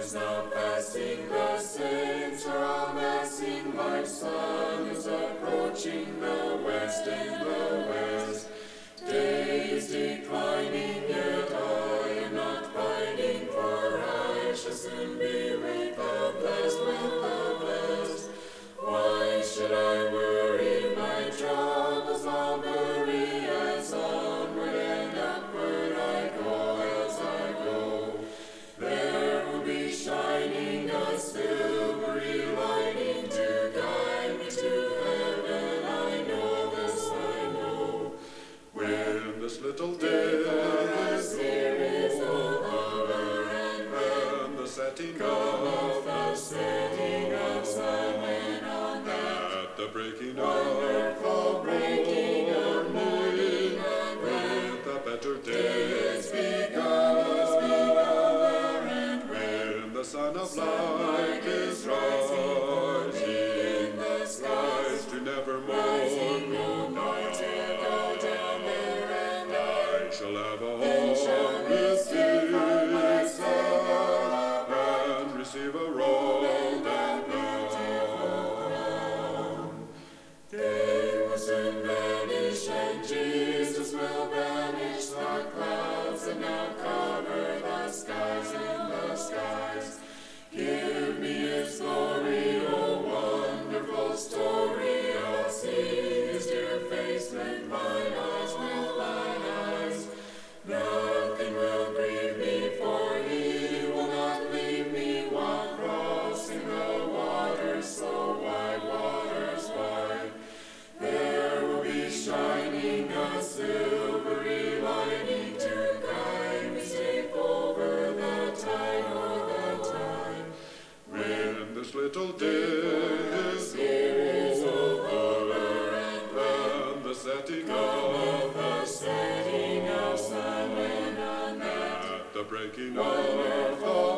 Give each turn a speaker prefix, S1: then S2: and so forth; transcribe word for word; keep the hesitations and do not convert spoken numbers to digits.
S1: is now passing, the saints are all massing, my sun is approaching the west in the west. Day is declining, yet I am not pining, for I shall soon be with the blessed, with the blessed. Why should I worry? My troubles I'll bury, as onward and upward I go, as I go. There will be shining a silvery lighting to guide me to heaven. I know this, I know.
S2: When this little day is over, and the setting of
S1: the setting of sun, when on
S2: at the breaking
S1: wonderful
S2: of
S1: breaking of morning,
S2: with a better day
S1: is begun, is begun, and
S2: when the sun of
S1: sunlight
S2: light is
S1: is rising for me
S2: rising,
S1: in the skies,
S2: to nevermore.
S1: rising no more to go down there, and I
S2: I shall have a
S1: then shall
S2: home
S1: receive from my
S2: with
S1: Savior
S2: and receive a roll
S1: and
S2: that
S1: a beautiful crown. They will soon vanish, and Jesus will banish the clouds that now cover the skies and the skies. Give me His glory, oh wonderful story. I'll see His dear face with mine eyes, with mine eyes. Nothing will grieve me, for He will not leave me while crossing the waters so wide, waters wide. There will be shining a silvery lighting to guide me safe over the tide, o'er the tide.
S2: when this little day is
S1: Is
S2: over,
S1: over, and when
S2: and the setting
S1: cometh
S2: of
S1: the setting of sun, when on that
S2: at the breaking
S1: wonderful